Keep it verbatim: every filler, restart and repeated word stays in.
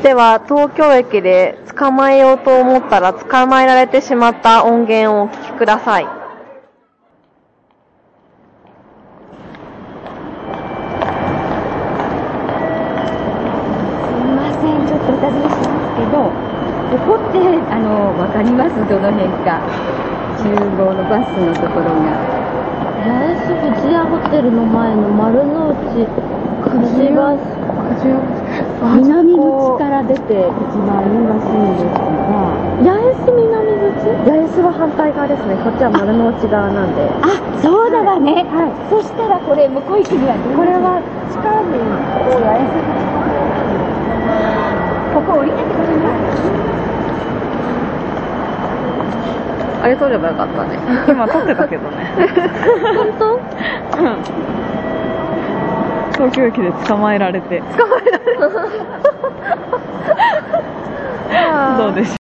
では、東京駅で捕まえようと思ったら捕まえられてしまった音源をお聞きください。 すみません、ちょっとお尋ねしますけど、ここってあのわかります？どの辺か。集合のバスのところが。 八重洲富士屋ホテルの前の丸の内くじバス。 南口から出て一番いいらしいんですが。 八重洲南口？ 八重洲は反対側ですね。こっちは丸の内側なんで。 あ、そうだわね。 はい。 そしたらこれ向こう行くにはどう？ これは地下にこう八重洲ここ降りてください。 あれ取ればよかったね。 今撮ってたけどね。 本当？ うん。東京駅で捕まえられて。捕まえられて。どうでしょう。